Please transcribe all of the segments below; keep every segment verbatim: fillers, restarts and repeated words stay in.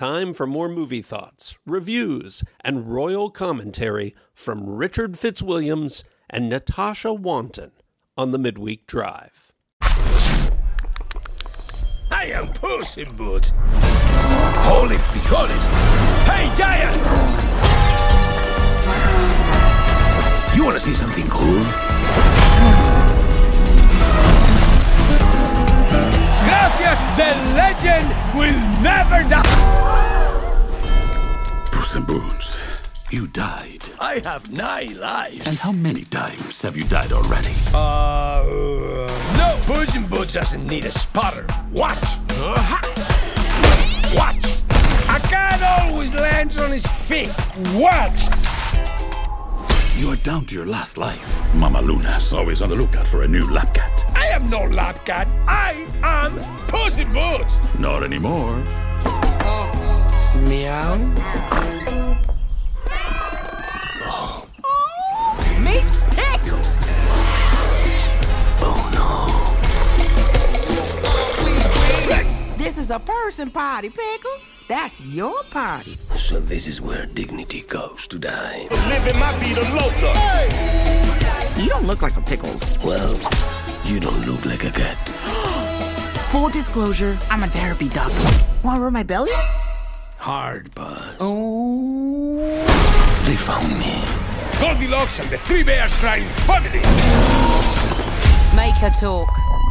time for more movie thoughts, reviews, and royal commentary from Richard Fitzwilliams and Natasha Wanton on the Midweek Drive. I am Puss in Boots. Holy frijoles. Hey, Giant! You want to see something cool? Gracias, the legend will never die! Puss in Boots, you died. I have nine lives. And how many times have you died already? Uh, no. Puss in Boots doesn't need a spotter. Watch. Uh-huh. Watch. A cat always lands on his feet. Watch. You are down to your last life. Mama Luna's always on the lookout for a new lap cat. I am no lap cat. I am Puss in Boots. Not anymore. Meow. Oh. Meet Pickles! Oh no. This is a person party, Pickles. That's your party. So this is where dignity goes to die. Living my vida loca. Hey. You don't look like a Pickles. Well, you don't look like a cat. Full disclosure, I'm a therapy dog. Wanna rub my belly? Hard buzz. Oh. They found me. Goldilocks and the Three Bears Crying family. Make her talk.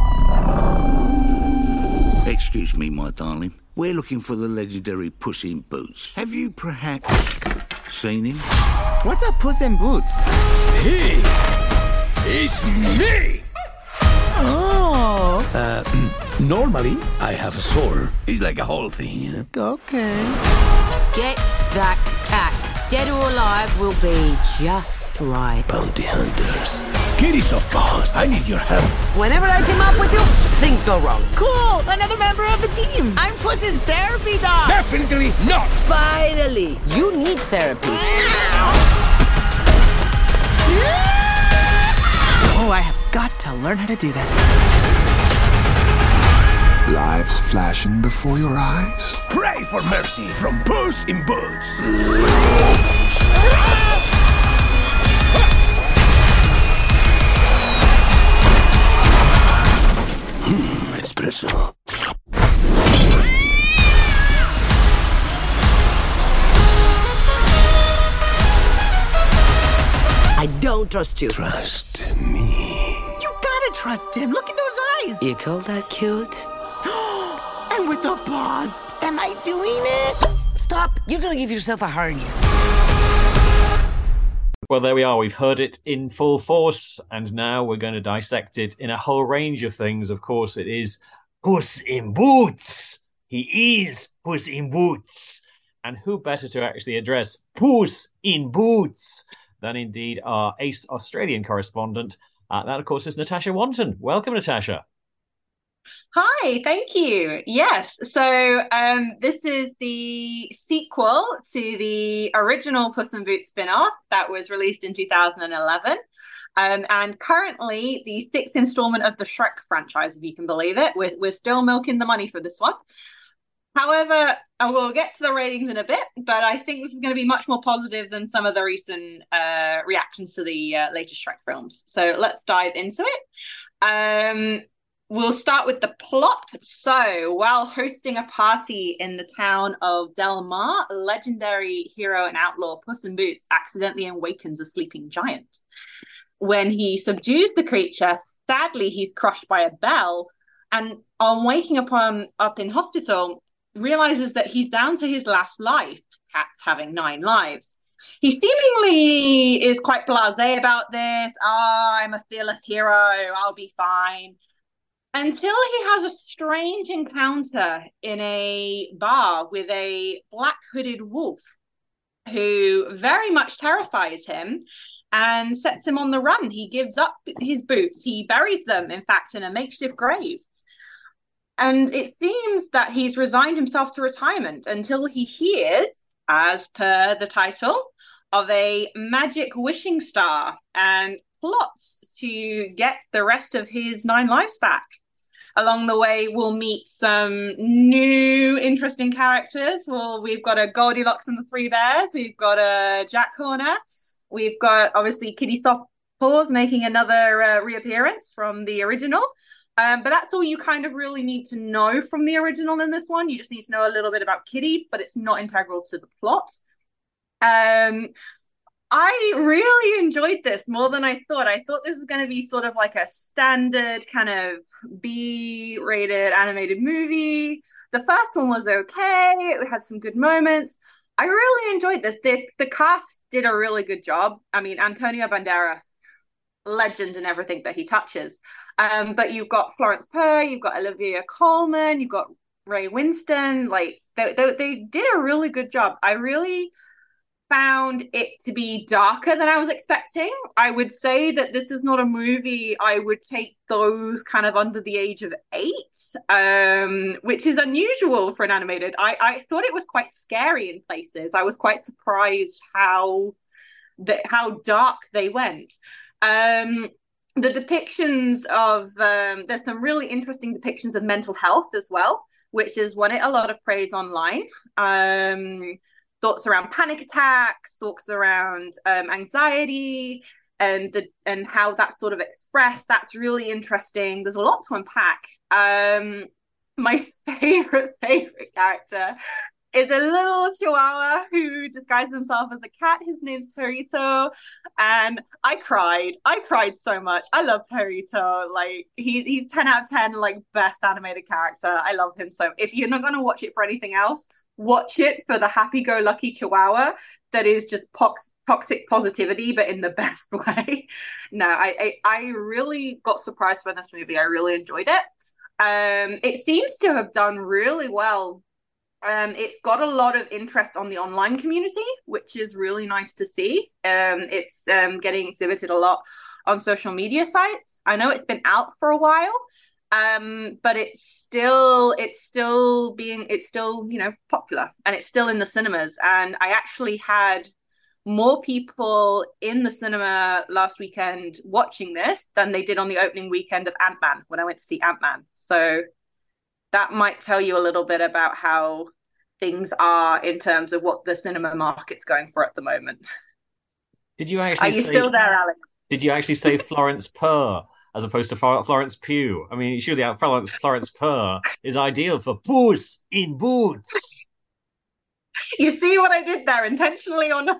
Excuse me, my darling. We're looking for the legendary Puss in Boots. Have you perhaps seen him? What's a Puss in Boots? He is me! Oh. Uh, normally, I have a sword. It's like a whole thing, you know? Okay. Get that cat. Dead or alive will be just right. Bounty hunters. Kitty soft paws, I need your help. Whenever I team up with you, things go wrong. Cool! Another member of the team! I'm Puss's therapy dog! Definitely not! Finally! You need therapy. Oh, I have got to learn how to do that. Lives flashing before your eyes? Pray for mercy from Puss in Boots. Hmm, espresso. I don't trust you. Trust me. You gotta trust him. Look at those eyes. You call that cute? And with the paws. Am I doing it? Stop. You're gonna give yourself a hernia. Well, there we are. We've heard it in full force, and now we're going to dissect it in a whole range of things. Of course, it is Puss in Boots. He is Puss in Boots. And who better to actually address Puss in Boots than indeed our ace Australian correspondent. Uh, that, of course, is Natasha Wanton. Welcome, Natasha. Hi, thank you. Yes, so um, this is the sequel to the original Puss in Boots spin-off that was released in two thousand eleven. Um, and currently the sixth installment of the Shrek franchise, if you can believe it. We're, we're still milking the money for this one. However, I will get to the ratings in a bit, but I think this is going to be much more positive than some of the recent uh, reactions to the uh, latest Shrek films. So let's dive into it. Um, we'll start with the plot. So, while hosting a party in the town of Del Mar, legendary hero and outlaw Puss in Boots accidentally awakens a sleeping giant. When he subdues the creature, sadly, he's crushed by a bell, and on waking up, um, up in hospital, realizes that he's down to his last life, cats having nine lives. He seemingly is quite blasé about this. Oh, I'm a fearless hero. I'll be fine. Until he has a strange encounter in a bar with a black hooded wolf who very much terrifies him and sets him on the run. He gives up his boots. He buries them, in fact, in a makeshift grave. And it seems that he's resigned himself to retirement until he hears, as per the title, of a magic wishing star and plots to get the rest of his nine lives back. along the way, we'll meet some new interesting characters. Well, we've got a Goldilocks and the Three Bears. We've got a Jack Horner. We've got, obviously, Kitty Softpaws making another uh, reappearance from the original. Um, but that's all you kind of really need to know from the original in this one. You just need to know a little bit about Kitty, but it's not integral to the plot. Um, I really enjoyed this more than I thought. I thought this was going to be sort of like a standard kind of B-rated animated movie. The first one was okay. It had some good moments. I really enjoyed this. The, the cast did a really good job. I mean, Antonio Banderas, legend in everything that he touches. Um, but you've got Florence Pugh, you've got Olivia Colman, you've got Ray Winston. Like, they, they, they did a really good job. I really found it to be darker than I was expecting. I would say that this is not a movie I would take those kind of under the age of eight, um, which is unusual for an animated. I, I thought it was quite scary in places. I was quite surprised how the, how dark they went. Um, the depictions of, um, there's some really interesting depictions of mental health as well, which has won it a lot of praise online. Um, thoughts around panic attacks, thoughts around um, anxiety, and the and how that's sort of expressed. That's really interesting. There's a lot to unpack. Um, my favorite, favorite character is a little chihuahua who disguises himself as a cat. His name's Perito, and I cried. I cried so much. I love Perito. Like, he's he's ten out of ten, like, best animated character. I love him so. If you're not gonna watch it for anything else, watch it for the happy-go-lucky chihuahua that is just pox- toxic positivity, but in the best way. No, I, I I really got surprised by this movie. I really enjoyed it. Um, it seems to have done really well. Um, it's got a lot of interest on the online community, which is really nice to see. Um, it's um, getting exhibited a lot on social media sites. I know it's been out for a while, um, but it's still it's still being it's still you know popular, and it's still in the cinemas. And I actually had more people in the cinema last weekend watching this than they did on the opening weekend of Ant-Man when I went to see Ant-Man. So that might tell you a little bit about how things are in terms of what the cinema market's going for at the moment. Did you actually? Are you say, still there, Alex? Did you actually say Florence Pugh as opposed to Florence Pugh? I mean, surely Florence Florence Pugh is ideal for Puss in Boots. You see what I did there, intentionally or not?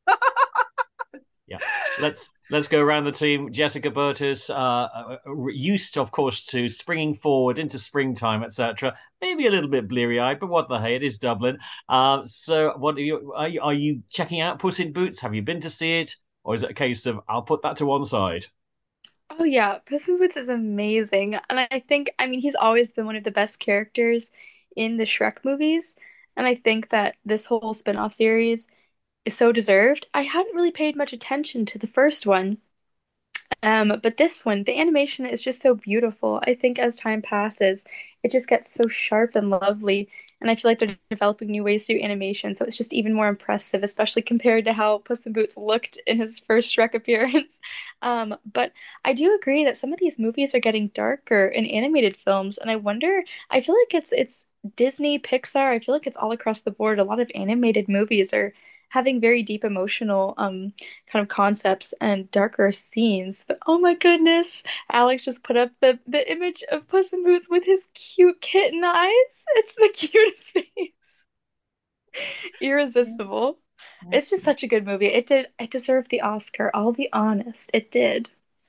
Yeah, let's let's go around the team. Jessica Burtis, uh, used, of course, to springing forward into springtime, et cetera. Maybe a little bit bleary-eyed, but what the hey, it is Dublin. Uh, so, what are you, are you are you checking out Puss in Boots? Have you been to see it, or is it a case of I'll put that to one side? Oh yeah, Puss in Boots is amazing, and I think I mean he's always been one of the best characters in the Shrek movies, and I think that this whole spin-off series is so deserved. I hadn't really paid much attention to the first one, um, but this one, the animation is just so beautiful. I think as time passes, it just gets so sharp and lovely, and I feel like they're developing new ways to do animation, so it's just even more impressive, especially compared to how Puss in Boots looked in his first Shrek appearance. Um, but I do agree that some of these movies are getting darker in animated films, and I wonder, I feel like it's it's Disney, Pixar, I feel like it's all across the board. A lot of animated movies are having very deep emotional um kind of concepts and darker scenes. But oh my goodness, Alex just put up the the image of Puss in Boots with his cute kitten eyes. It's the cutest face. Irresistible. It's just such a good movie. It did it deserved the Oscar, I'll be honest. It did.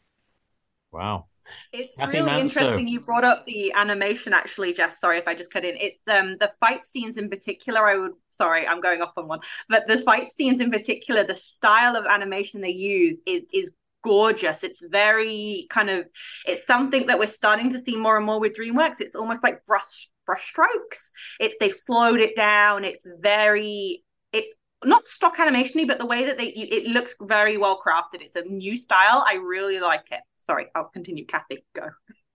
Wow. It's Kathy really Manso. interesting you brought up the animation, actually, Jess. Sorry if I just cut in. It's um the fight scenes in particular, I would sorry, I'm going off on one. But the fight scenes in particular, the style of animation they use is is gorgeous. It's very kind of it's something that we're starting to see more and more with DreamWorks. It's almost like brush brush strokes. It's they've slowed it down. It's very it's not stock animation-y, but the way that they it looks very well crafted. It's a new style. I really like it. Sorry, I'll continue. Kathy, go.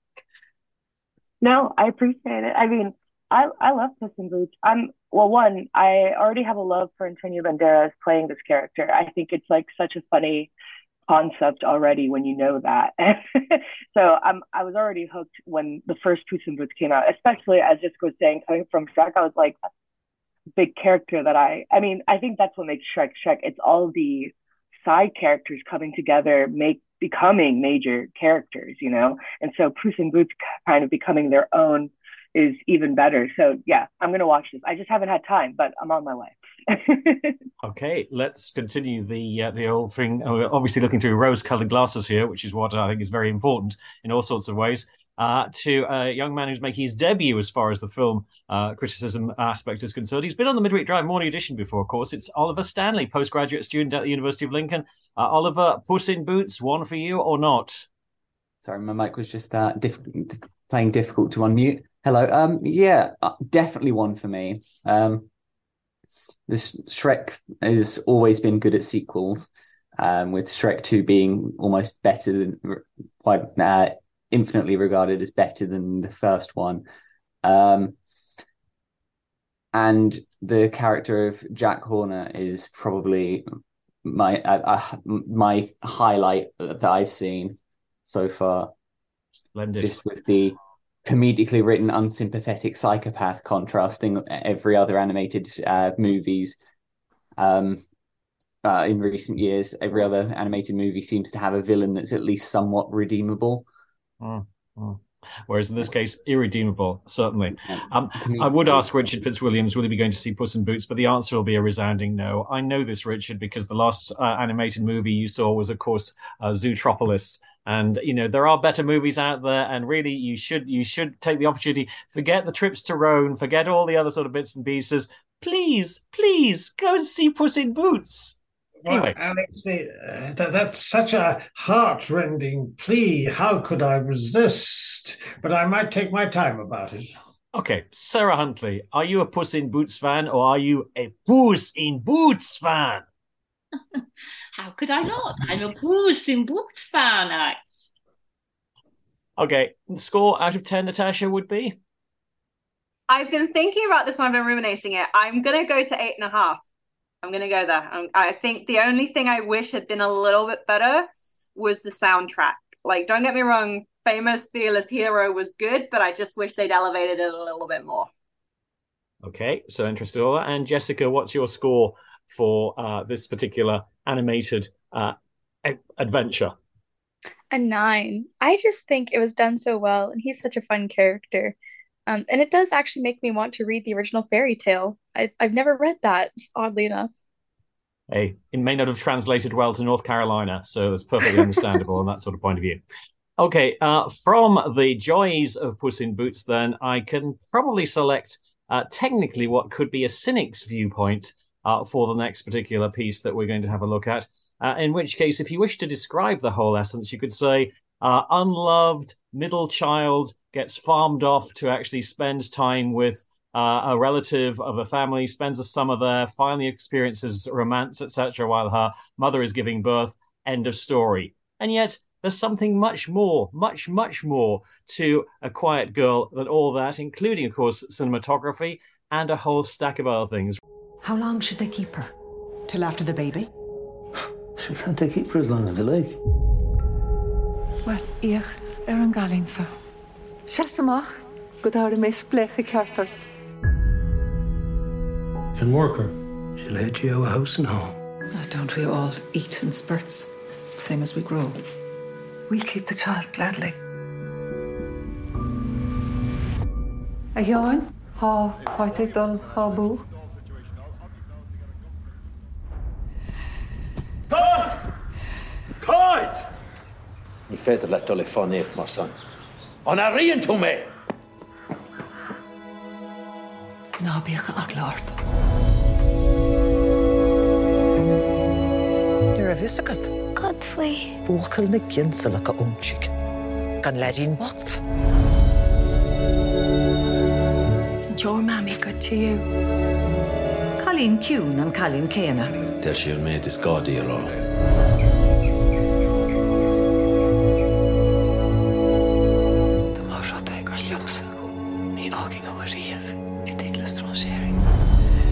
No, I appreciate it. I mean, I I love Puss in Boots. I'm well, one, I already have a love for Antonio Banderas playing this character. I think it's like such a funny concept already when you know that. So I'm, I was already hooked when the first Puss in Boots came out, especially as Jessica was saying, coming from Shrek, I was like, big character that I, I mean, I think that's what makes Shrek Shrek. It's all the side characters coming together, make becoming major characters, you know? And so Puss in Boots kind of becoming their own is even better. So yeah, I'm going to watch this. I just haven't had time, but I'm on my way. Okay, let's continue the uh, the old thing. We're obviously looking through rose-coloured glasses here, which is what I think is very important in all sorts of ways. Uh, to a young man who's making his debut as far as the film uh, criticism aspect is concerned. He's been on the Midweek Drive Morning Edition before, of course. It's Oliver Stanley, postgraduate student at the University of Lincoln. Uh, Oliver, Puss in Boots, one for you or not? Sorry, my mic was just uh, diff- playing difficult to unmute. Hello. Um, yeah, definitely one for me. Um, this Shrek has always been good at sequels, um, with Shrek two being almost better than quite uh, infinitely regarded as better than the first one. Um, and the character of Jack Horner is probably my uh, uh, my highlight that I've seen so far. Splendid. Just with the comedically written, unsympathetic psychopath contrasting every other animated uh, movies. Um, uh, in recent years, every other animated movie seems to have a villain that's at least somewhat redeemable. Mm, mm. Whereas in this case, irredeemable, certainly. Um, I would ask Richard Fitzwilliams, will he be going to see Puss in Boots? But the answer will be a resounding no. I know this, Richard, because the last uh, animated movie you saw was, of course, uh, Zootropolis. And, you know, there are better movies out there, and really you should you should take the opportunity, forget the trips to Rome, forget all the other sort of bits and pieces. Please, please, go and see Puss in Boots. Anyway. Well, Alex, uh, that, that's such a heart-rending plea. How could I resist? But I might take my time about it. Okay, Sarah Huntley, are you a Puss in Boots fan, or are you a Puss in Boots fan? How could I not? I'm a Puss in Boots fan, Alex. Okay, the score out of ten, Natasha, would be? I've been thinking about this and I've been ruminating it. I'm going to go to eight and a half. I'm going to go there. I'm, I think the only thing I wish had been a little bit better was the soundtrack. Like, don't get me wrong, Famous Fearless Hero was good, but I just wish they'd elevated it a little bit more. Okay, so interested in all that. And Jessica, what's your score for uh, this particular animated uh, adventure? A nine. I just think it was done so well, and he's such a fun character. Um, and it does actually make me want to read the original fairy tale. I, I've never read that, oddly enough. Hey, it may not have translated well to North Carolina, so that's perfectly understandable on that sort of point of view. Okay, uh, from the joys of Puss in Boots, then, I can probably select uh, technically what could be a cynic's viewpoint uh, for the next particular piece that we're going to have a look at. Uh, in which case, if you wish to describe the whole essence, you could say, uh, unloved middle child gets farmed off to actually spend time with uh, a relative of a family, spends a summer there, finally experiences romance, et cetera, while her mother is giving birth. End of story. And yet, there's something much more, much, much more to A Quiet Girl than all that, including, of course, cinematography and a whole stack of other things. How long should they keep her? Till after the baby? Sure, can't they keep her as long as they like? Well, ich er an galinsa. Shasamach, godar me spleche cartart. Can work her. She'll head you out of house and home. Oh, don't we all eat in spurts, same as we grow? We'll keep the child gladly. A yawn, ha, poite dul, ha boo. Cut! Cut! Ni fed let dul fun it, my son. On a rien to me. Na bicha aglart. You're a visikat. Godfrey. Buchel na ginsa like a unchik. Can ledin what? Isn't your mammy good to you? Colleen Kuhn and Colleen Kena. Tell she'll make this gaudy or all. The more they got youngsa, ni arguing over Riev, it take less sharing.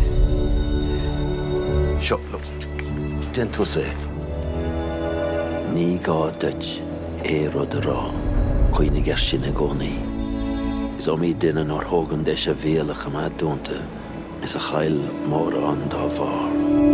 Shut look. Didn't to say. Ní gá dut é rud a rá, chuoine gur sin a gcónaí. Is omí duine nár thógan deis a bhéalach am adúnta, is a chail móra an dá bhar.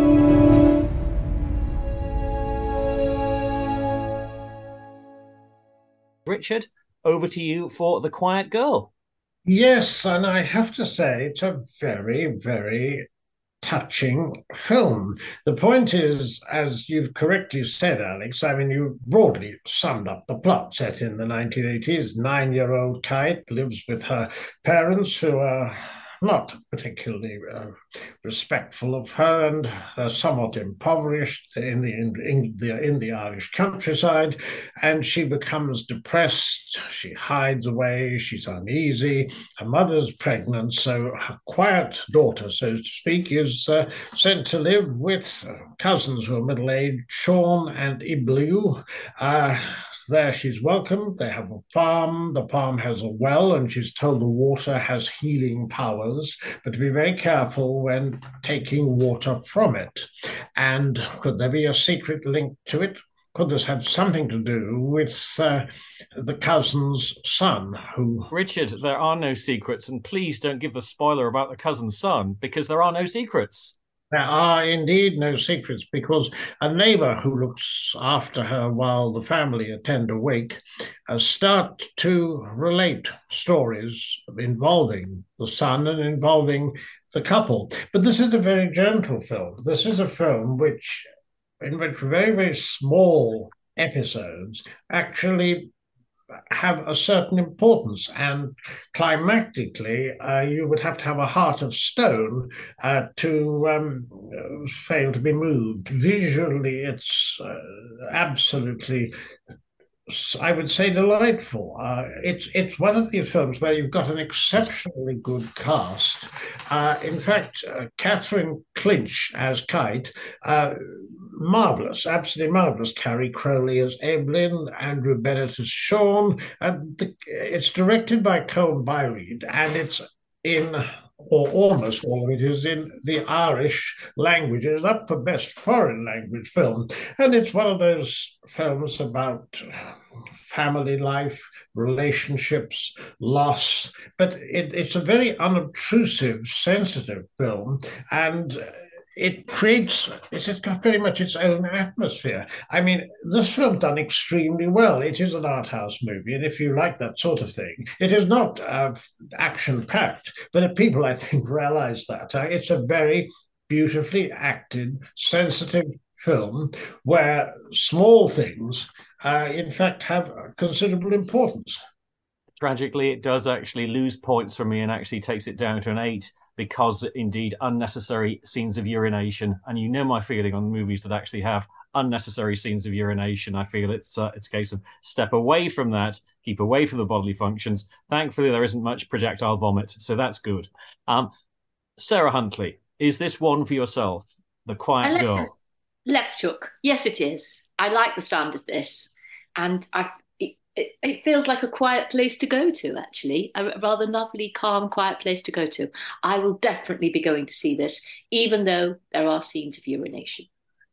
Richard, over to you for The Quiet Girl. Yes, and I have to say it's a very, very touching film. The point is, as you've correctly said, Alex, I mean, you broadly summed up the plot. Set in the nineteen eighties, nine-year-old Kite lives with her parents who are not particularly uh, respectful of her, and they're somewhat impoverished in the, in, in the in the Irish countryside, and she becomes depressed. She hides away. She's uneasy. Her mother's pregnant, so her quiet daughter, so to speak, is uh, sent to live with cousins who are middle-aged, Sean and Iblu. Uh, There she's welcomed. They have a farm. The farm has a well, and she's told the water has healing powers, but to be very careful when taking water from it. And could there be a secret link to it? Could this have something to do with uh, the cousin's son who... Richard, there are no secrets, and please don't give the spoiler about the cousin's son, because there are no secrets. There are indeed no secrets, because a neighbour who looks after her while the family attend a wake uh, start to relate stories involving the son and involving the couple. But this is a very gentle film. This is a film which, in which very, very small episodes actually have a certain importance, and climactically uh, you would have to have a heart of stone uh, to um, fail to be moved. Visually it's uh, absolutely, I would say, delightful. Uh, it's it's one of these films where you've got an exceptionally good cast. Uh, in fact, uh, Catherine Clinch as Kite, uh, marvellous, absolutely marvellous. Carrie Crowley as Evelyn, Andrew Bennett as Sean. And the, it's directed by Colm Byreed, and it's in, or almost all of it is in the Irish language. It's up for Best Foreign Language Film, and it's one of those films about family life, relationships, loss, but it, it's a very unobtrusive, sensitive film, and it creates, it's got very much its own atmosphere. I mean, this film done extremely well. It is an art house movie, and if you like that sort of thing, it is not uh, action-packed, but people, I think, realize that. Uh, it's a very beautifully acted, sensitive film where small things, uh, in fact, have considerable importance. Tragically, it does actually lose points for me and actually takes it down to an eight, because indeed unnecessary scenes of urination, and you know my feeling on movies that actually have unnecessary scenes of urination. I feel it's uh, it's a case of step away from that, keep away from the bodily functions. Thankfully, there isn't much projectile vomit, so that's good. Um, Sarah Huntley, is this one for yourself, The Quiet Alexa, Girl? Lepchuk, yes, it is. I like the sound of this, and I. It, it feels like a quiet place to go to, actually. A rather lovely, calm, quiet place to go to. I will definitely be going to see this, even though there are scenes of urination.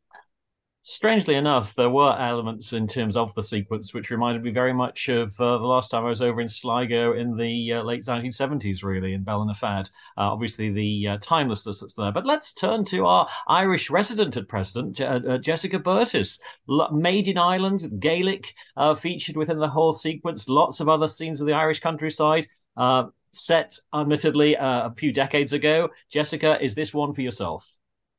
Strangely enough, there were elements in terms of the sequence which reminded me very much of uh, the last time I was over in Sligo in the uh, late nineteen seventies, really, in Ballinafad. Uh, obviously, the uh, timelessness that's there. But let's turn to our Irish resident at present, Je- uh, Jessica Burtis. L- Made in Ireland, Gaelic, uh, featured within the whole sequence. Lots of other scenes of the Irish countryside, uh, set, admittedly, uh, a few decades ago. Jessica, is this one for yourself?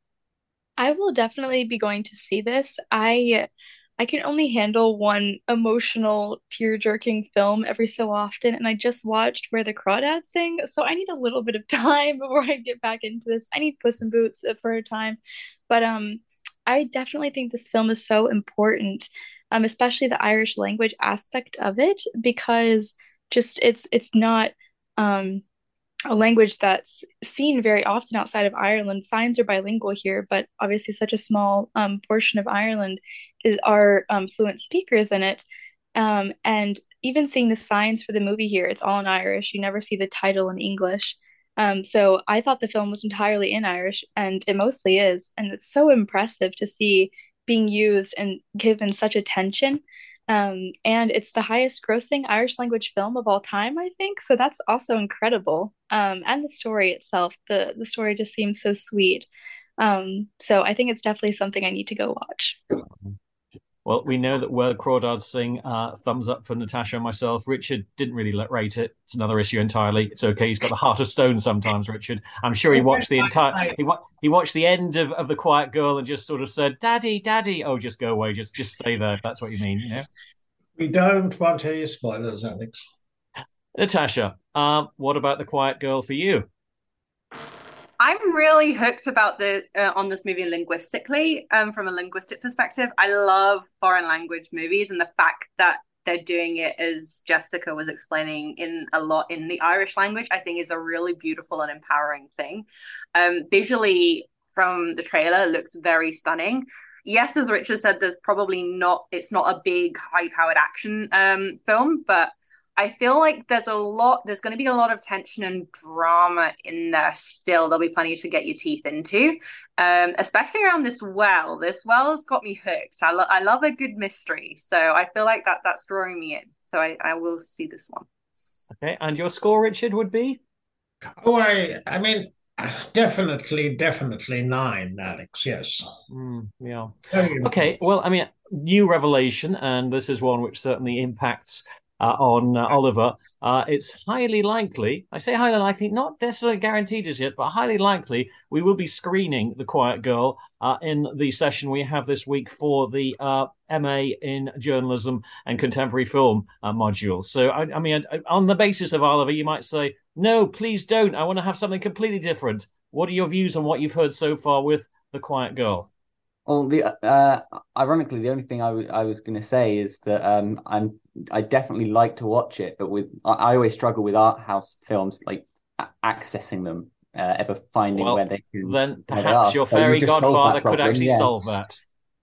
I will definitely be going to see this. I I can only handle one emotional, tear-jerking film every so often, and I just watched Where the Crawdads Sing, so I need a little bit of time before I get back into this. I need Puss in Boots for a time, but um, I definitely think this film is so important, um, especially the Irish language aspect of it, because just it's it's not um. a language that's seen very often outside of Ireland. Signs are bilingual here, but obviously such a small um, portion of Ireland is, are um, fluent speakers in it. Um, and even seeing the signs for the movie here, it's all in Irish. You never see the title in English. Um, so I thought the film was entirely in Irish, and it mostly is. And it's so impressive to see being used and given such attention. Um, and it's the highest grossing Irish language film of all time, I think. So that's also incredible. Um, and the story itself, the, the story just seems so sweet. Um, so I think it's definitely something I need to go watch. Well, we know that Where Crawdads Sing, uh, thumbs up for Natasha and myself. Richard didn't really let rate it. It's another issue entirely. It's okay. He's got the heart of stone sometimes, Richard. I'm sure he watched the entire. He, wa- he watched the end of, of The Quiet Girl and just sort of said, "Daddy, Daddy." Oh, just go away. Just just stay there. If that's what you mean. You know. We don't want any spoilers, Alex. Natasha, uh, what about The Quiet Girl for you? I'm really hooked about the uh, on this movie linguistically, um, from a linguistic perspective. I love foreign language movies, and the fact that they're doing it, as Jessica was explaining, in a lot in the Irish language, I think is a really beautiful and empowering thing. Um, visually, from the trailer, it looks very stunning. Yes, as Richard said, there's probably not, it's not a big high-powered action um, film, but I feel like there's a lot, there's going to be a lot of tension and drama in there still. There'll be plenty to get your teeth into, um, especially around this well. This well has got me hooked. I, lo- I love a good mystery. So I feel like that that's drawing me in. So I, I will see this one. Okay, and your score, Richard, would be? Oh, I, I mean, definitely, definitely nine, Alex, yes. Mm, yeah. Okay, well, I mean, new revelation, and this is one which certainly impacts Uh, on uh, Oliver. Uh, it's highly likely, I say highly likely, not necessarily guaranteed as yet, but highly likely we will be screening The Quiet Girl uh, in the session we have this week for the uh, M A in Journalism and Contemporary Film uh, module. So, I, I mean, on the basis of Oliver, you might say, no, please don't. I want to have something completely different. What are your views on what you've heard so far with The Quiet Girl? Well, the uh, ironically, the only thing I, w- I was going to say is that um, I'm I definitely like to watch it, but with I, I always struggle with art house films, like a- accessing them, uh, ever finding well, where they can. Then perhaps your fairy so godfather could actually yes. solve that.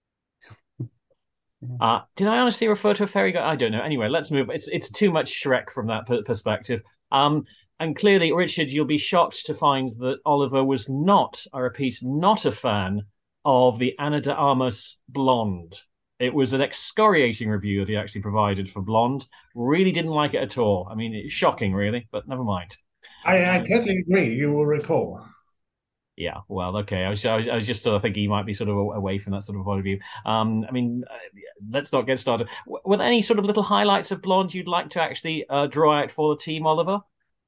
uh, did I honestly refer to a fairy god? I don't know. Anyway, let's move. It's it's too much Shrek from that p- perspective. Um, and clearly, Richard, you'll be shocked to find that Oliver was not, I repeat, not a fan of the Ana de Armas Blonde. It was an excoriating review that he actually provided for Blonde. Really didn't like it at all. I mean, it's shocking, really, but never mind. I, I totally agree. You will recall. Yeah, well, okay. I was, I was, I was just sort of thinking he might be sort of away from that sort of point of view. Um, I mean, uh, let's not get started. W- were there any sort of little highlights of Blonde you'd like to actually uh, draw out for the team, Oliver?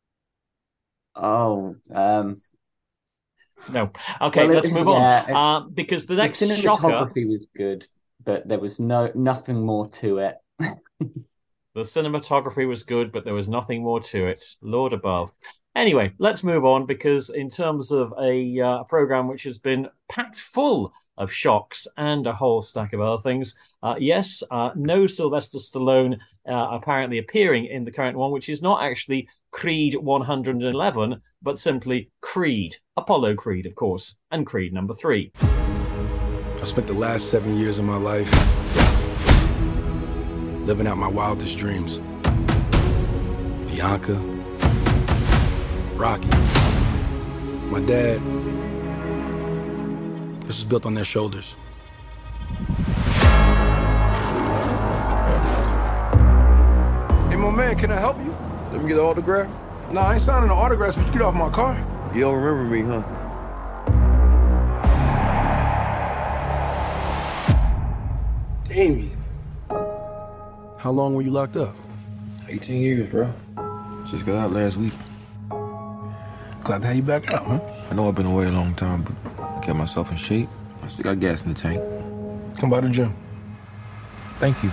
Oh, um... No. Okay, well, let's move yeah, on. Uh, because the next the cinematography shocker... was good, but there was no nothing more to it. The cinematography was good, but there was nothing more to it. Lord above. Anyway, let's move on, because in terms of a uh, program which has been packed full of shocks and a whole stack of other things, uh, yes, uh, no Sylvester Stallone uh, apparently appearing in the current one, which is not actually Creed one hundred eleven, but simply Creed. Apollo Creed, of course, and Creed number three. I spent the last seven years of my life living out my wildest dreams. Bianca, Rocky, my dad. This is built on their shoulders. Hey, my man, can I help you? Let me get an autograph. Nah, I ain't signing no autographs, but you get off my car. You don't remember me, huh? Damien. How long were you locked up? eighteen years, bro. Just got out last week. Glad to have you back out, huh? I know I've been away a long time, but I kept myself in shape. I still got gas in the tank. Come by the gym. Thank you.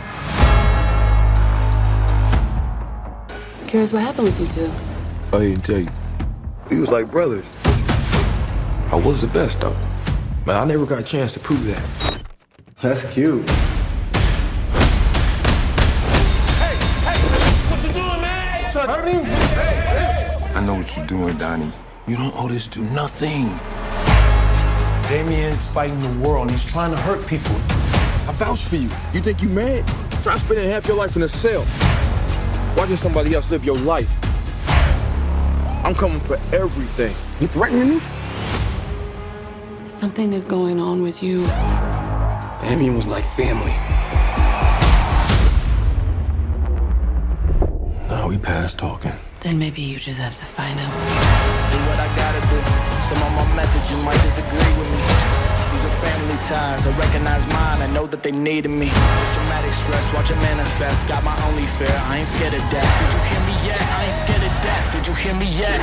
Curious what happened with you two? I didn't tell you. We was like brothers. I was the best, though. But I never got a chance to prove that. That's cute. Hey, hey, what you doing, man? You trying to hurt me? Hey, hey. I know what you're doing, Donnie. You don't owe this dude nothing. Damien's fighting the world and he's trying to hurt people. I vouch for you. You think you mad? Try spending half your life in a cell, watching somebody else live your life. I'm coming for everything. You threatening me? Something is going on with you. Damien was like family. Now we past talking. Then maybe you just have to find him. Do what I gotta do. Some of my methods you might disagree with me. These are family ties. I recognize mine. I know that they needed me. Traumatic stress, watch it manifest. Got my only fear. I ain't scared of death. Did you hear me yet? I ain't scared of death. Did you hear me yet?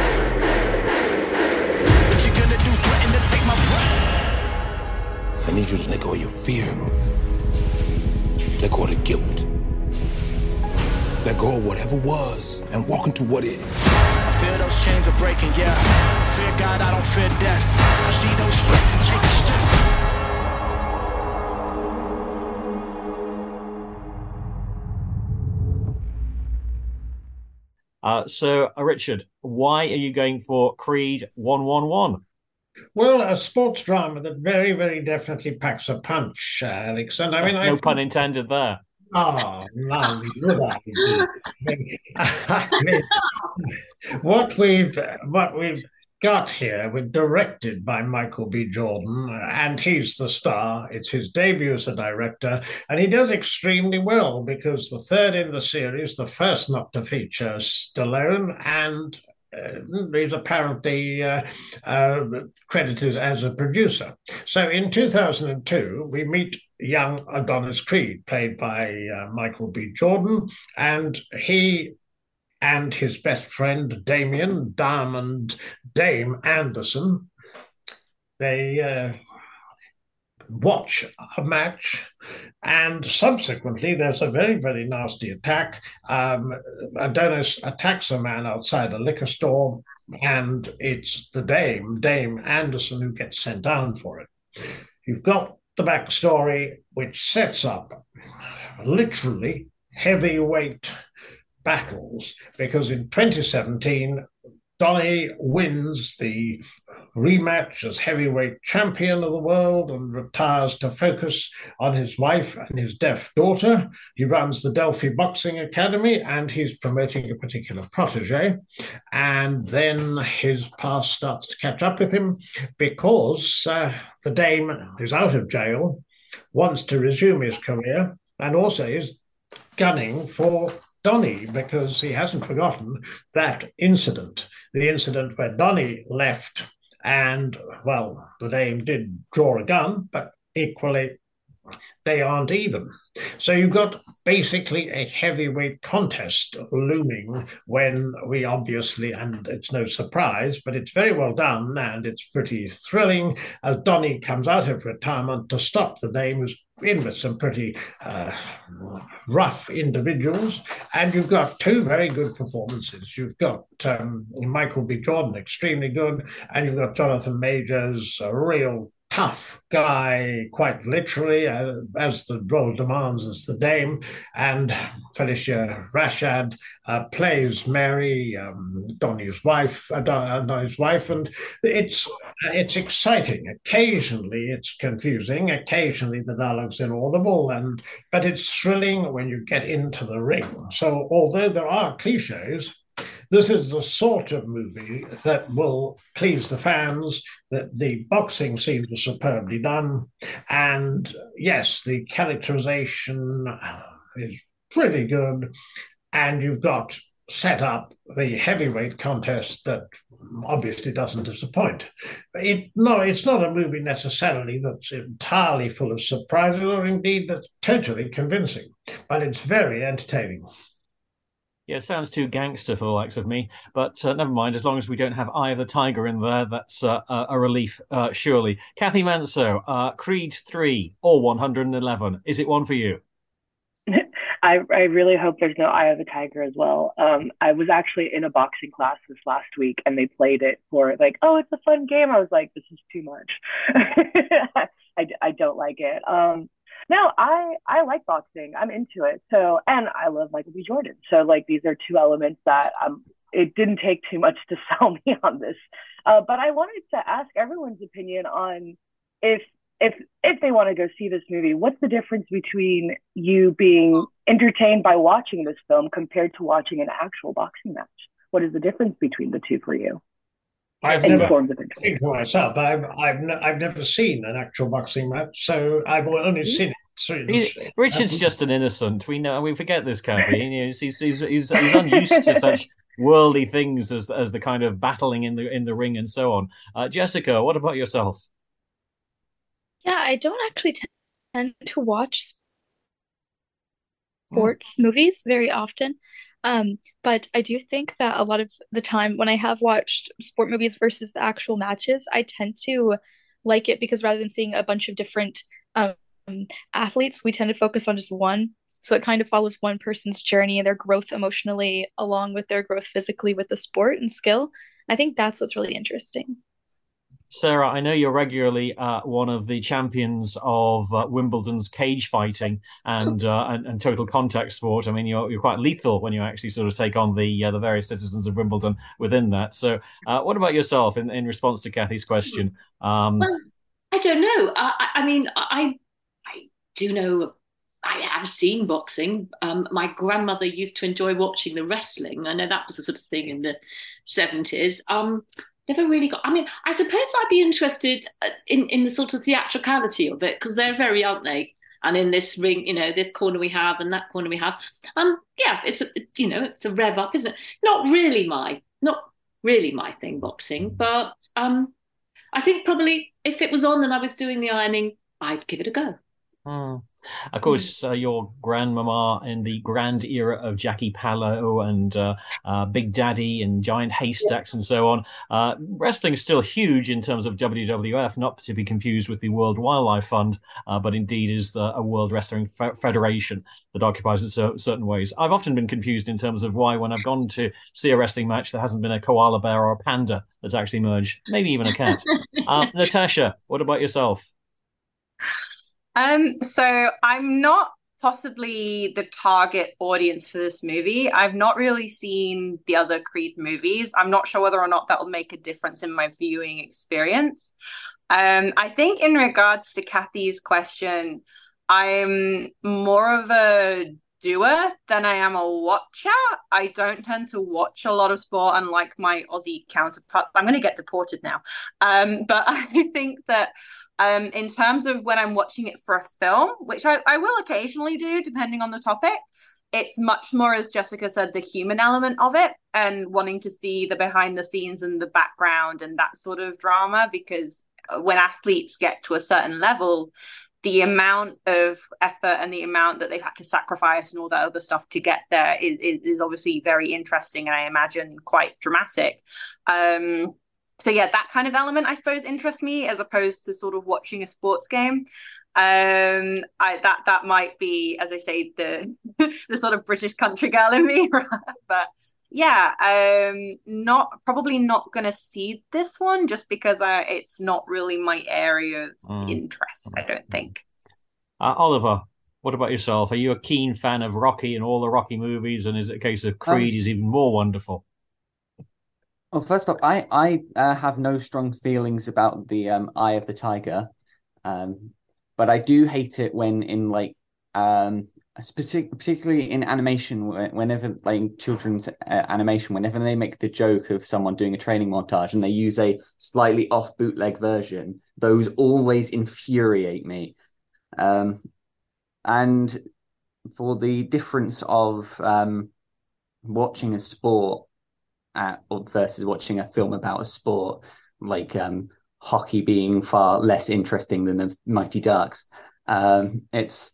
What you gonna do? Threaten to take my breath? I need you to let go of your fear. Let go of the guilt. Let go of whatever was and walk into what is. I feel those chains are breaking, yeah. I fear God, I don't fear death. I see those stripes and take a step. Uh, so, uh, Richard, why are you going for Creed one one one? Well, a sports drama that very, very definitely packs a punch, Alex. And I mean, no I pun intended there. Oh, no, would I? I mean, what we've what we've got here, we're directed by Michael B. Jordan, and he's the star. It's his debut as a director, and he does extremely well because the third in the series, the first not to feature Stallone, and uh, he's apparently uh, uh, credited as a producer. So in two thousand two, we meet young Adonis Creed, played by uh, Michael B. Jordan, and he and his best friend, Damien, Diamond Dame Anderson, they uh, watch a match, and subsequently there's a very, very nasty attack. Um, Adonis attacks a man outside a liquor store, and it's the Dame, Dame Anderson, who gets sent down for it. You've got the backstory, which sets up literally heavyweight battles, because in twenty seventeen, Donnie wins the rematch as heavyweight champion of the world and retires to focus on his wife and his deaf daughter. He runs the Delphi Boxing Academy, and he's promoting a particular protege. And then his past starts to catch up with him because uh, the Dame is out of jail, wants to resume his career, and also is gunning for Donnie because he hasn't forgotten that incident, the incident where Donnie left and, well, the Dame did draw a gun, but equally they aren't even. So you've got basically a heavyweight contest looming when we obviously, and it's no surprise, but it's very well done and it's pretty thrilling as Donnie comes out of retirement to stop the Dame, who's in with some pretty uh, rough individuals. And you've got two very good performances. You've got um, Michael B. Jordan, extremely good, and you've got Jonathan Majors, a real tough guy, quite literally, uh, as the role demands, as the Dame, and Felicia Rashad uh, plays Mary, um, Donnie's wife, uh, Donnie's wife, and it's it's exciting. Occasionally, it's confusing. Occasionally, the dialogue's inaudible, and but it's thrilling when you get into the ring. So, although there are cliches, this is the sort of movie that will please the fans, that the boxing scenes are superbly done. And yes, the characterization is pretty good. And you've got set up the heavyweight contest that obviously doesn't disappoint. It, no, it's not a movie necessarily that's entirely full of surprises, or indeed that's totally convincing, but it's very entertaining. Yeah, it sounds too gangster for the likes of me, but uh, never mind. As long as we don't have Eye of the Tiger in there, that's uh, a relief, uh, surely. Kathy Manso, uh, Creed three or one hundred eleven, is it one for you? I, I really hope there's no Eye of the Tiger as well. Um, I was actually in a boxing class this last week, and they played it for like, oh, it's a fun game. I was like, this is too much. I, I don't like it. Um, No, I, I like boxing. I'm into it. So, and I love Michael B. Jordan. So like, these are two elements that um, it didn't take too much to sell me on this. Uh, but I wanted to ask everyone's opinion on if, if, if they want to go see this movie, what's the difference between you being entertained by watching this film compared to watching an actual boxing match? What is the difference between the two for you? I've in never forms of entertainment. seen for myself. I've I've ne- I've never seen an actual boxing match, so I've only seen it. So He- Richard's just an innocent. We know. We forget this, Kathy. You know, he's, he's, he's, he's, he's unused to such worldly things as as the kind of battling in the in the ring and so on. Uh, Jessica, what about yourself? Yeah, I don't actually tend to watch sports movies very often. Um, but I do think that a lot of the time when I have watched sport movies versus the actual matches, I tend to like it because rather than seeing a bunch of different um, athletes, we tend to focus on just one. So it kind of follows one person's journey and their growth emotionally along with their growth physically with the sport and skill. I think that's what's really interesting. Sarah, I know you're regularly uh, one of the champions of uh, Wimbledon's cage fighting and, uh, and and total contact sport. I mean, you're you're quite lethal when you actually sort of take on the uh, the various citizens of Wimbledon within that. So, uh, what about yourself in, in response to Kathy's question? Um, Well, I don't know. I, I I mean, I I do know. I have seen boxing. Um, my grandmother used to enjoy watching the wrestling. I know that was a sort of thing in the seventies. Um, never really got. I mean, I suppose I'd be interested uh, in in the sort of theatricality of it because they're very, aren't they? And in this ring, you know, this corner we have and that corner we have. Um, yeah, it's a, you know, it's a rev up, isn't it? Not really my, not really my thing, boxing. But um, I think probably if it was on and I was doing the ironing, I'd give it a go. Hmm. Of course, uh, your grandmama in the grand era of Jackie Pallow and uh, uh, Big Daddy and Giant Haystacks and so on. Uh, wrestling is still huge in terms of W W F, not to be confused with the World Wildlife Fund, uh, but indeed is the, a World Wrestling Fe- Federation that occupies it cer- certain ways. I've often been confused in terms of why, when I've gone to see a wrestling match, there hasn't been a koala bear or a panda that's actually merged, maybe even a cat. uh, Natasha, what about yourself? Um, so I'm not possibly the target audience for this movie. I've not really seen the other Creed movies. I'm not sure whether or not that will make a difference in my viewing experience. Um, I think in regards to Kathy's question, I'm more of a doer than I am a watcher. I don't tend to watch a lot of sport, unlike my Aussie counterpart. I'm going to get deported now. Um, but I think that um, in terms of when I'm watching it for a film, which I, I will occasionally do, depending on the topic, it's much more, as Jessica said, the human element of it and wanting to see the behind the scenes and the background and that sort of drama, because when athletes get to a certain level, the amount of effort and the amount that they've had to sacrifice and all that other stuff to get there is, is, is obviously very interesting and I imagine quite dramatic. Um, so yeah, that kind of element, I suppose, interests me as opposed to sort of watching a sports game. Um, I that that might be, as I say, the the sort of British country girl in me, but yeah, um, not probably not gonna see this one just because I, it's not really my area of Mm. interest. I don't think. Uh, Oliver, what about yourself? Are you a keen fan of Rocky and all the Rocky movies, and is it a case of Creed Um, is even more wonderful? Well, first off, I I uh, have no strong feelings about the um, Eye of the Tiger, um, but I do hate it when in like um, partic- particularly in animation, wh- whenever like children's uh, animation, whenever they make the joke of someone doing a training montage and they use a slightly off bootleg version, those always infuriate me. Um, and for the difference of um, watching a sport at, versus watching a film about a sport, like um, hockey being far less interesting than the Mighty Ducks. Um, it's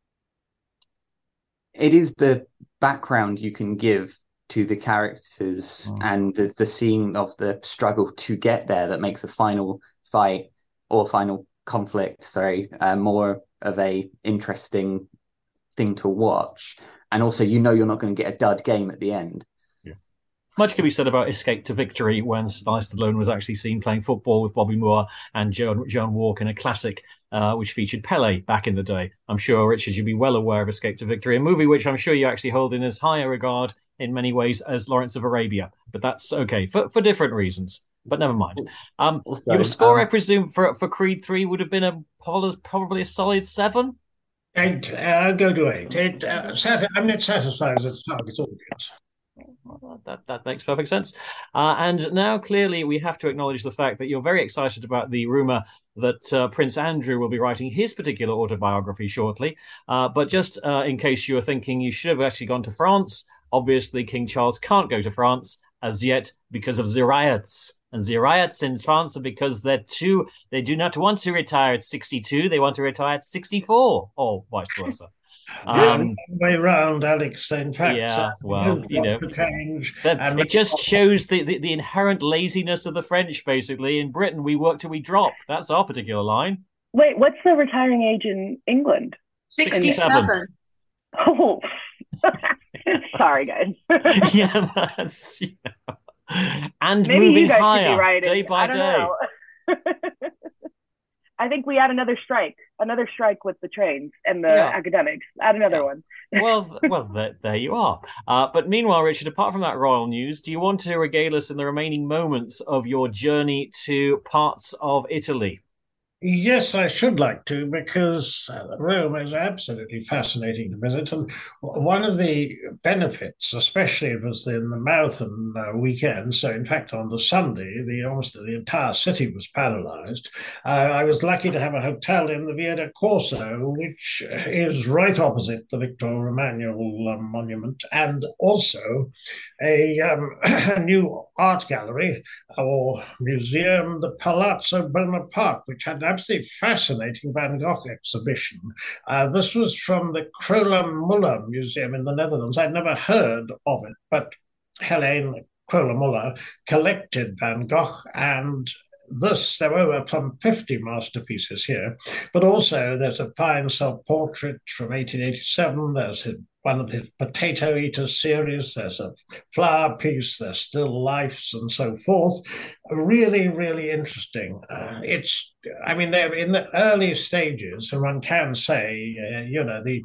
it is the background you can give to the characters Mm. and the, the scene of the struggle to get there that makes the final fight or final conflict, sorry, uh, more of a interesting thing to watch. And also, you know, you're not going to get a dud game at the end. Much can be said about Escape to Victory when Sylvester Stallone was actually seen playing football with Bobby Moore and Joan, Joan Walk in a classic uh, which featured Pele back in the day. I'm sure, Richard, you'd be well aware of Escape to Victory, a movie which I'm sure you actually hold in as high a regard in many ways as Lawrence of Arabia. But that's okay, for, for different reasons. But never mind. Um, Also, your score, um, I presume, for, for Creed three would have been a probably a solid seven? Eight. Uh, go to eight. Eight. Uh, sat- I'm not satisfied with the target audience. that, that makes perfect sense. Uh, and now, clearly, we have to acknowledge the fact that you're very excited about the rumour that uh, Prince Andrew will be writing his particular autobiography shortly. Uh, but just uh, in case you were thinking you should have actually gone to France, obviously King Charles can't go to France as yet because of the riots. And the riots in France are because they're too, they do not want to retire at sixty-two, they want to retire at sixty-four, or vice versa. Um, the way round, Alex. In fact, yeah, well, you know, to change that, and it just shows the, the, the inherent laziness of the French, basically. In Britain, we work till we drop. That's our particular line. Wait, what's the retiring age in England? sixty-seven. Oh, sorry, guys. Yeah, that's, you know. And Maybe moving you guys higher, should be writing. day by I don't day. know. I think we add another strike, another strike with the trains and the Yeah. academics. Add another one. well, well, there, there you are. Uh, but meanwhile, Richard, apart from that royal news, do you want to regale us in the remaining moments of your journey to parts of Italy? Yes, I should like to, because uh, Rome is absolutely fascinating to visit. And one of the benefits, especially it was in the marathon uh, weekend, so in fact on the Sunday, the almost the entire city was paralyzed. Uh, I was lucky to have a hotel in the Via del Corso, which is right opposite the Victor Emmanuel um, monument, and also a, um, a new art gallery or museum, the Palazzo Bonaparte, which had an absolutely fascinating Van Gogh exhibition. Uh, this was from the Kröller-Müller Museum in the Netherlands. I'd never heard of it, but Helene Kröller-Müller collected Van Gogh, and this, there were some fifty masterpieces here, but also there's a fine self-portrait from eighteen eighty-seven, there's one of his Potato Eater series, there's a flower piece, there's still lifes and so forth. Really, really interesting. Uh, it's, I mean, they're in the early stages, and one can say, uh, you know, the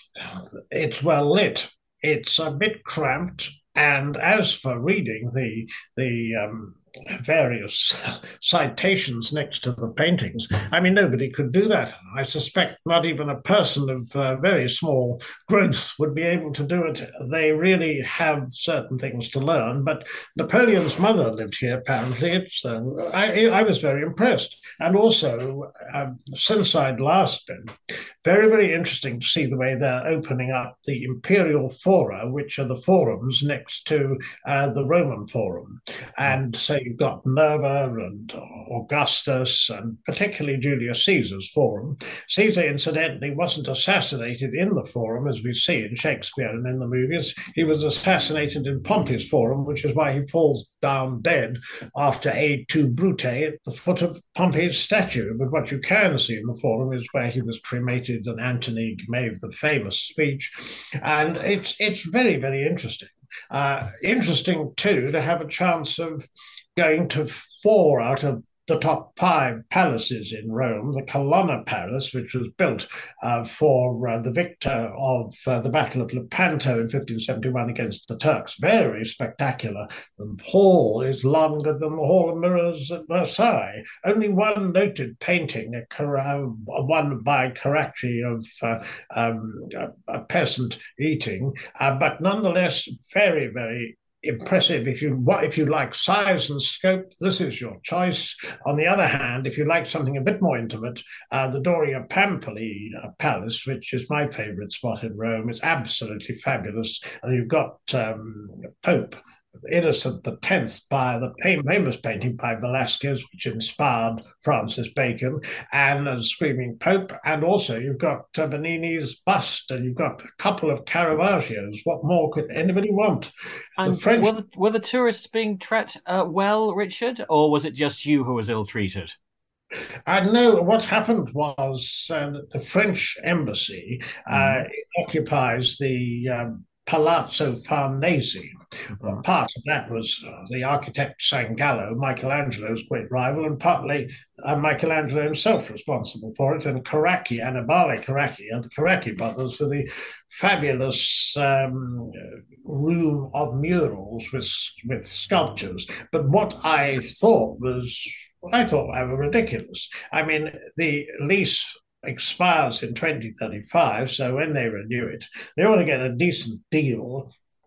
it's well lit. It's a bit cramped, and as for reading the the um, various citations next to the paintings, I mean, nobody could do that. I suspect not even a person of uh, very small growth would be able to do it. They really have certain things to learn, but Napoleon's mother lived here, apparently. It's, uh, I, I was very impressed. And also, um, since I'd last been, very, very interesting to see the way they're opening up the Imperial Fora, which are the forums next to uh, the Roman Forum. And so you've got Nerva and Augustus, and particularly Julius Caesar's forum. Caesar, incidentally, wasn't assassinated in the forum, as we see in Shakespeare and in the movies. He was assassinated in Pompey's forum, which is why he falls down dead after aid to Brute at the foot of Pompey's statue. But what you can see in the forum is where he was cremated and Antony gave the famous speech. And it's, it's very, very interesting. Uh, interesting, too, to have a chance of going to four out of the top five palaces in Rome. The Colonna Palace, which was built uh, for uh, the victor of uh, the Battle of Lepanto in fifteen seventy-one against the Turks. Very spectacular. The hall is longer than the Hall of Mirrors at Versailles. Only one noted painting, a Car- one by Carracci of uh, um, a, a peasant eating, uh, but nonetheless very, very impressive. If you if you like size and scope, this is your choice. On the other hand, if you like something a bit more intimate, uh, the Doria Pampoli uh, Palace, which is my favorite spot in Rome, is absolutely fabulous. And you've got um, Pope Innocent the Tenth by the famous painting by Velasquez, which inspired Francis Bacon, and a Screaming Pope. And also you've got uh, Bernini's bust, and you've got a couple of Caravaggios. What more could anybody want? And the French... were, the, were the tourists being treated uh, well, Richard, or was it just you who was ill-treated? I know what happened was uh, that the French embassy uh, mm. occupies the um, Palazzo Farnese. Well, part of that was uh, the architect Sangallo, Michelangelo's great rival, and partly uh, Michelangelo himself responsible for it, and Carracci, Annibale Carracci, and the Carracci brothers for the fabulous um, room of murals with with sculptures. But what I thought was, I thought rather ridiculous. I mean, the lease expires in twenty thirty-five, so when they renew it, they ought to get a decent deal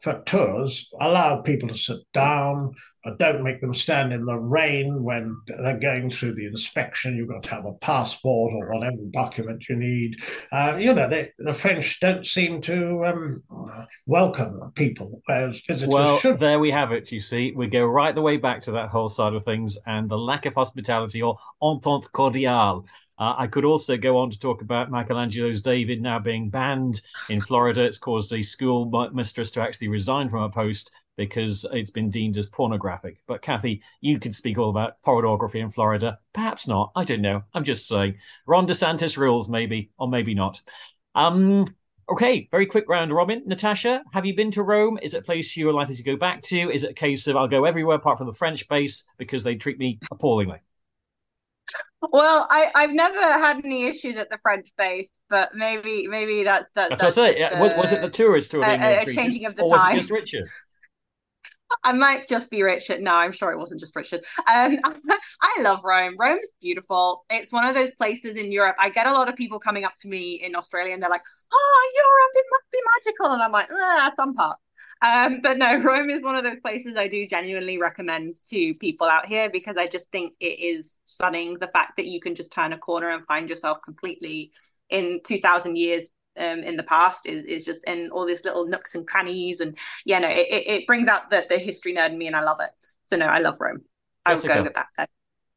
for tours, allow people to sit down. Uh, don't make them stand in the rain when they're going through the inspection. You've got to have a passport or whatever document you need. Uh, you know, they, the French don't seem to um, welcome people, whereas visitors Well, should. there we have it, you see. We go right the way back to that whole side of things and the lack of hospitality or entente cordiale. Uh, I could also go on to talk about Michelangelo's David now being banned in Florida. It's caused a school mistress to actually resign from her post because it's been deemed as pornographic. But Kathy, you could speak all about pornography in Florida. Perhaps not. I don't know. I'm just saying. Ron DeSantis rules, maybe, or maybe not. Um, okay, very quick round robin. Natasha, have you been to Rome? Is it a place you're likely to go back to? Is it a case of I'll go everywhere apart from the French base because they treat me appallingly? Well, I, I've never had any issues at the French base, but maybe maybe that's that's, That's, that's what I say. just Was, a, was it the tourists who were being a, a maltreated, changing of the or was times. it just Richard? I might just be Richard. No, I'm sure it wasn't just Richard. Um, I love Rome. Rome's beautiful. It's one of those places in Europe. I get a lot of people coming up to me in Australia and they're like, "Oh, Europe, it must be magical," and I'm like, "Ah, some parts." Um, but no, Rome is one of those places I do genuinely recommend to people out here because I just think it is stunning. The fact that you can just turn a corner and find yourself completely in two thousand years um, in the past is is just in all these little nooks and crannies. And yeah, no, it, it brings out the, the history nerd in me and I love it. So no, I love Rome. I would go with that.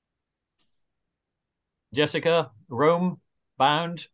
Jessica, Rome, bound?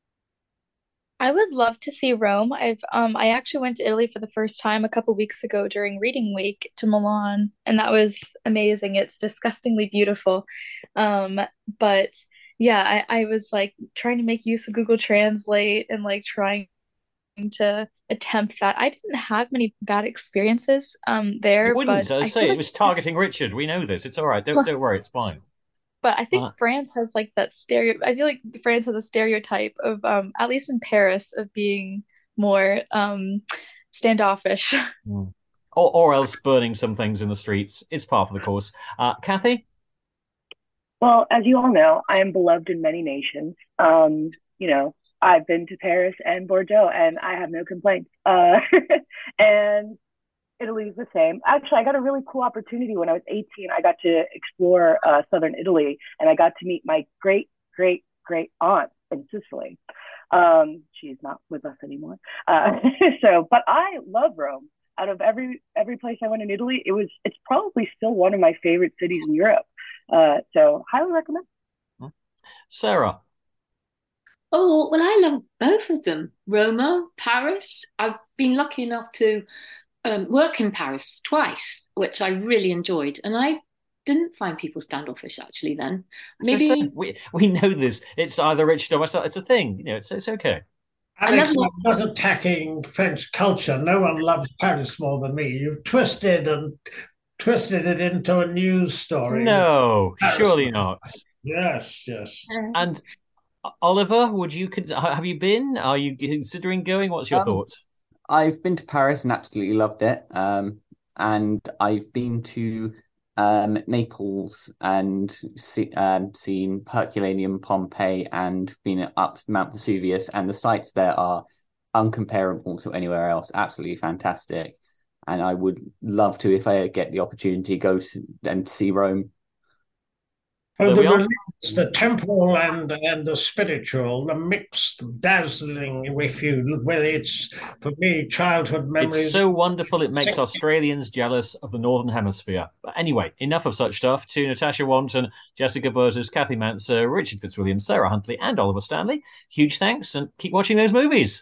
I would love to see Rome. I've um I actually went to Italy for the first time a couple weeks ago during reading week to Milan, and that was amazing. It's disgustingly beautiful. Um, but yeah, I, I was like trying to make use of Google Translate and like trying to attempt that. I didn't have many bad experiences um there, You wouldn't, but I I say feel it like was targeting Richard. We know this. It's all right. Don't don't worry. It's fine. But I think Uh, France has like that stereo. I feel like France has a stereotype of, um, at least in Paris, of being more um, standoffish. mm. or, or else burning some things in the streets. It's part of the course. Uh, Kathy? Well, as you all know, I am beloved in many nations. Um, you know, I've been to Paris and Bordeaux, and I have no complaints. Uh, and Italy is the same. Actually, I got a really cool opportunity when I was eighteen. I got to explore uh, southern Italy, and I got to meet my great, great, great aunt in Sicily. Um, she's not with us anymore. Uh, so, but I love Rome. Out of every every place I went in Italy, it was it's probably still one of my favorite cities in Europe. Uh, so, highly recommend. Sarah? Oh, well, I love both of them. Roma, Paris. I've been lucky enough to Um, work in Paris twice, which I really enjoyed, and I didn't find people standoffish actually. Then maybe So, so, we we know this. It's either Richard or myself. It's a thing. You know, it's it's okay. Alex, I'm not attacking French culture. No one loves Paris more than me. You've twisted and twisted it into a news story. No, surely not. Yes, yes. And uh, Oliver, would you cons- have you been? Are you considering going? What's your Um, thoughts? I've been to Paris and absolutely loved it. Um, and I've been to um, Naples and see, um, seen Herculaneum, Pompeii, and been up Mount Vesuvius. And the sights there are uncomparable to anywhere else. Absolutely fantastic. And I would love to, if I get the opportunity, go to, and see Rome. Oh, There the we are. religious, the temporal and and the spiritual, the mixed, dazzling. If you, whether it's for me, childhood memories. It's so wonderful it makes Australians jealous of the Northern Hemisphere. But anyway, enough of such stuff. To Natasha Wanton, Jessica Burtis, Kathy Manser, Richard Fitzwilliam, Sarah Huntley, and Oliver Stanley, huge thanks, and keep watching those movies.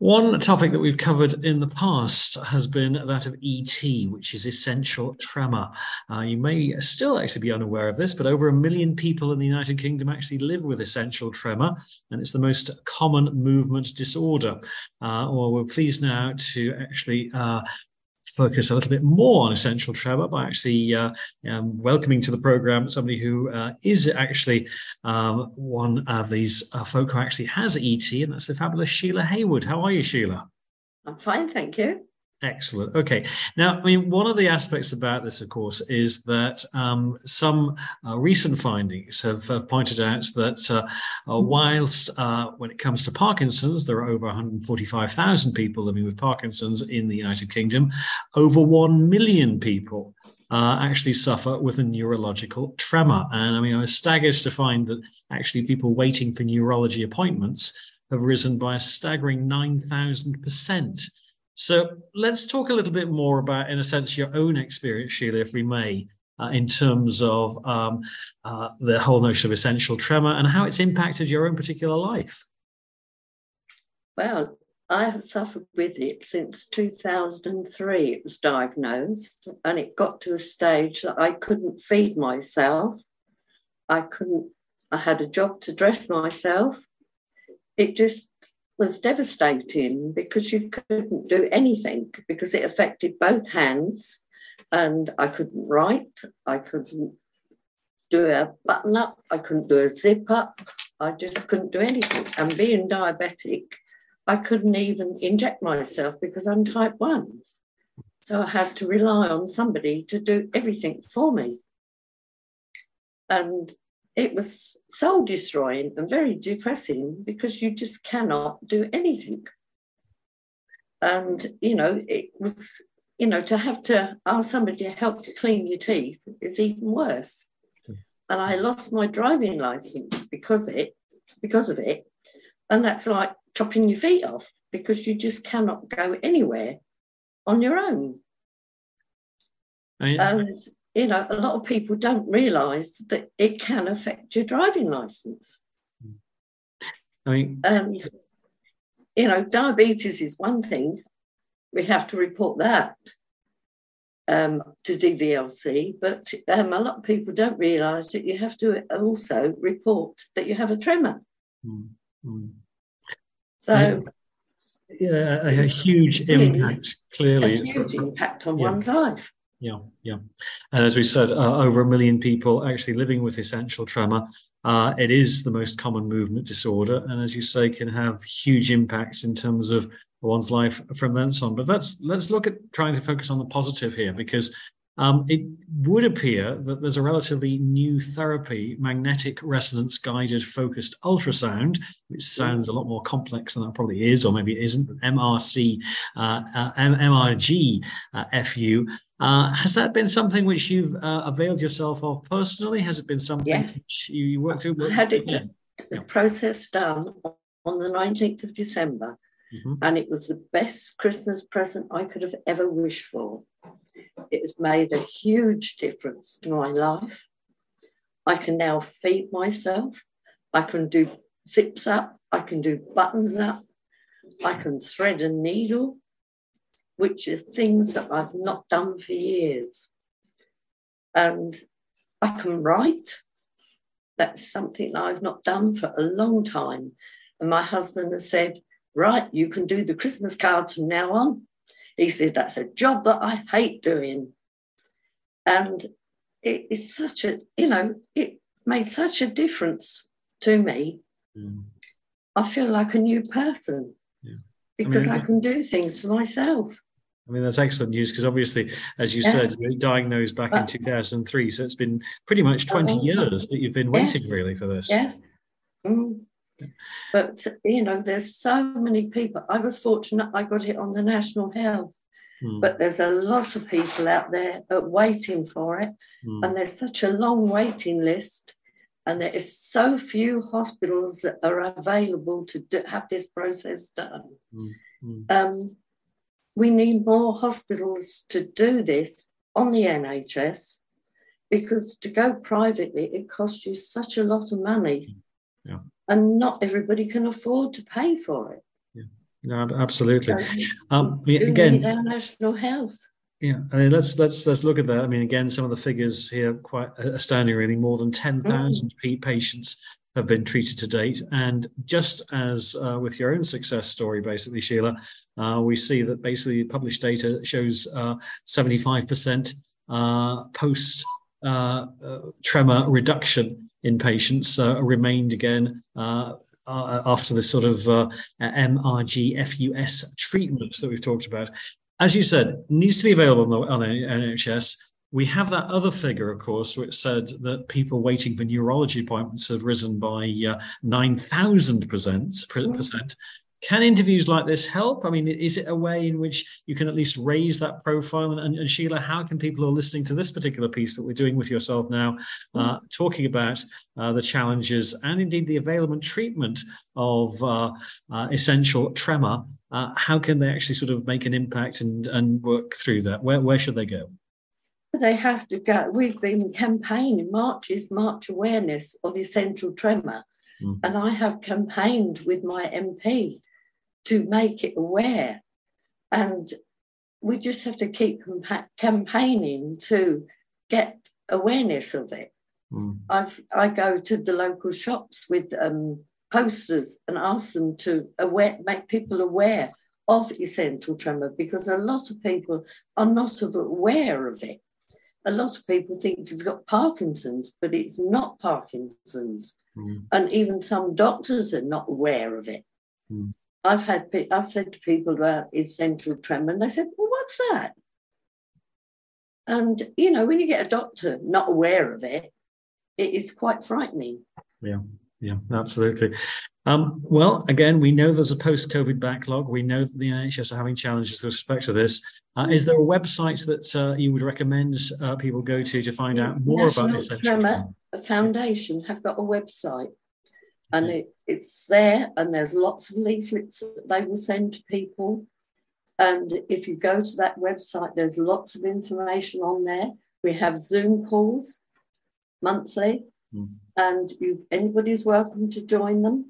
One topic that we've covered in the past has been that of E T, which is essential tremor. Uh, you may still actually be unaware of this, but over a million people in the United Kingdom actually live with essential tremor, and it's the most common movement disorder. Uh, well, we're pleased now to actually uh, focus a little bit more on essential tremor by actually uh, um, welcoming to the program somebody who uh, is actually um, one of these uh, folk who actually has E T, and that's the fabulous Sheila Haywood. How are you, Sheila? I'm fine, thank you. Excellent. Okay. Now, I mean, one of the aspects about this, of course, is that um, some uh, recent findings have uh, pointed out that uh, uh, whilst uh, when it comes to Parkinson's, there are over one hundred forty-five thousand people living with Parkinson's in the United Kingdom, over one million people uh, actually suffer with a neurological tremor. And I mean, I was staggered to find that actually people waiting for neurology appointments have risen by a staggering nine thousand percent. So let's talk a little bit more about, in a sense, your own experience, Sheila, if we may, uh, in terms of um, uh, the whole notion of essential tremor and how it's impacted your own particular life. Well, I have suffered with it since two thousand three. It was diagnosed, and it got to a stage that I couldn't feed myself. I couldn't, I had a job to dress myself. It just was devastating because you couldn't do anything because it affected both hands, and I couldn't write, I couldn't do a button up, I couldn't do a zip up, I just couldn't do anything. And being diabetic, I couldn't even inject myself because I'm type one. So I had to rely on somebody to do everything for me. And it was soul destroying and very depressing because you just cannot do anything. And, you know, it was, you know, to have to ask somebody to help you clean your teeth is even worse. And I lost my driving license because of it, because of it. And that's like chopping your feet off because you just cannot go anywhere on your own. I, and, you know, a lot of people don't realise that it can affect your driving licence. I mean, and, you know, diabetes is one thing. We have to report that um, to D V L C, but um, a lot of people don't realise that you have to also report that you have a tremor. Mm-hmm. So... I, yeah, a, a huge impact, clearly. A huge for, for, impact on yeah. one's life. Yeah, yeah. And as we said, uh, over a million people actually living with essential tremor. Uh, it is the most common movement disorder, and as you say, can have huge impacts in terms of one's life from thence on. But let's let's look at trying to focus on the positive here, because um, it would appear that there's a relatively new therapy, magnetic resonance guided focused ultrasound, which sounds a lot more complex than that probably is, or maybe it isn't. M R C, uh, uh, M R G uh, F U. Uh, has that been something which you've uh, availed yourself of personally? Has it been something yeah. which you, you worked through? I had it, yeah. the yeah. process done on the nineteenth of December, mm-hmm. and it was the best Christmas present I could have ever wished for. It has made a huge difference to my life. I can now feed myself. I can do zips up. I can do buttons up. I can thread a needle, which are things that I've not done for years. And I can write. That's something I've not done for a long time. And my husband has said, right, you can do the Christmas cards from now on. He said, that's a job that I hate doing. And it is such a, you know, it made such a difference to me. Mm. I feel like a new person yeah. because I, mean, I can do things for myself. I mean, that's excellent news because obviously, as you yeah. said, you were diagnosed back but, in two thousand three. So it's been pretty much twenty uh, years that you've been yes. waiting really for this. Yes. Mm. But, you know, there's so many people. I was fortunate I got it on the National Health. Mm. But there's a lot of people out there waiting for it. Mm. And there's such a long waiting list. And there is so few hospitals that are available to do, have this process done. Mm. Mm. Um, we need more hospitals to do this on the N H S because to go privately, it costs you such a lot of money. Yeah. And not everybody can afford to pay for it. Yeah. No, absolutely. So Um, we do again, need our national health. yeah, I mean, let's let's let's look at that. I mean, again, some of the figures here are quite astounding. Really, more than ten thousand mm. patients have been treated to date, and just as uh, with your own success story, basically, Sheila, uh, we see that basically published data shows uh, seventy-five percent uh, post uh, uh, tremor reduction in patients uh, remained again. Uh, Uh, after this sort of uh, M R G F U S treatment that we've talked about. As you said, needs to be available on the, on the N H S. We have that other figure, of course, which said that people waiting for neurology appointments have risen by uh, nine thousand percent. Can interviews like this help? I mean, is it a way in which you can at least raise that profile? And, and, and Sheila, how can people who are listening to this particular piece that we're doing with yourself now, uh, talking about uh, the challenges and indeed the available treatment of uh, uh, essential tremor, uh, how can they actually sort of make an impact and, and work through that? Where, where should they go? They have to go. We've been campaigning, Marches, March Awareness of Essential Tremor. Mm. And I have campaigned with my M P to make it aware. And we just have to keep compa- campaigning to get awareness of it. Mm. I've, I go to the local shops with um, posters and ask them to aware, make people aware of essential tremor, because a lot of people are not aware of it. A lot of people think you've got Parkinson's, but it's not Parkinson's. Mm. And even some doctors are not aware of it. Mm. I've had, I've said to people about essential tremor, and they said, well, what's that? And, you know, when you get a doctor not aware of it, it is quite frightening. Yeah, yeah, absolutely. Um, well, again, we know there's a post-COVID backlog. We know that the N H S are having challenges with respect to this. Uh, is there a website that uh, you would recommend uh, people go to to find out more National about essential tremor? Tremor Foundation have got a website, and it, it's there, and there's lots of leaflets that they will send to people. And if you go to that website, there's lots of information on there. We have Zoom calls monthly, mm. and you, anybody's welcome to join them.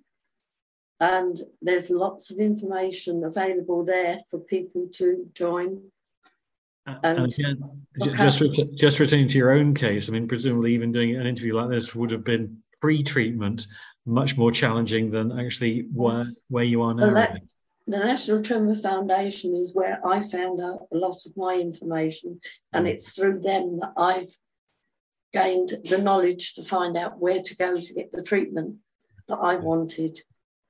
And there's lots of information available there for people to join. And, and again, just, just returning to your own case, I mean, presumably even doing an interview like this would have been pre-treatment much more challenging than actually where, where you are now. Well, that, the National Tremor Foundation is where I found out a lot of my information, and it's through them that I've gained the knowledge to find out where to go to get the treatment that I wanted.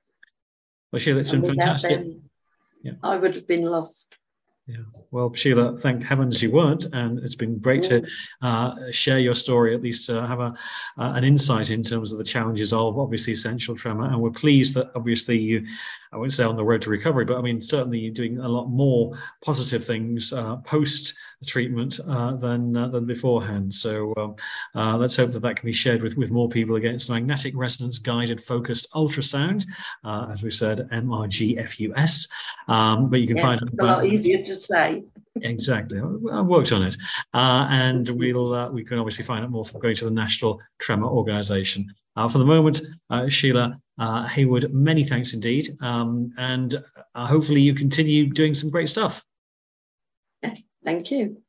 Well, Sheila, it's been fantastic. Them, yeah. I would have been lost. Yeah. Well, Sheila, thank heavens you weren't, and it's been great mm. to uh, share your story, at least uh, have a uh, an insight in terms of the challenges of obviously essential tremor. And we're pleased that obviously you, I won't say on the road to recovery, but I mean certainly you're doing a lot more positive things uh, post treatment uh, than uh, than beforehand. So um, uh, let's hope that that can be shared with with more people. Again, it's magnetic resonance guided focused ultrasound, uh, as we said, M R G F U S. Um, but you can yeah, find it's a lot easier to say. Exactly, I've worked on it, uh, and we'll uh, we can obviously find out more from going to the National Tremor Organisation. Uh, for the moment, uh, Sheila uh, Haywood, many thanks indeed, um, and uh, hopefully you continue doing some great stuff. Thank you.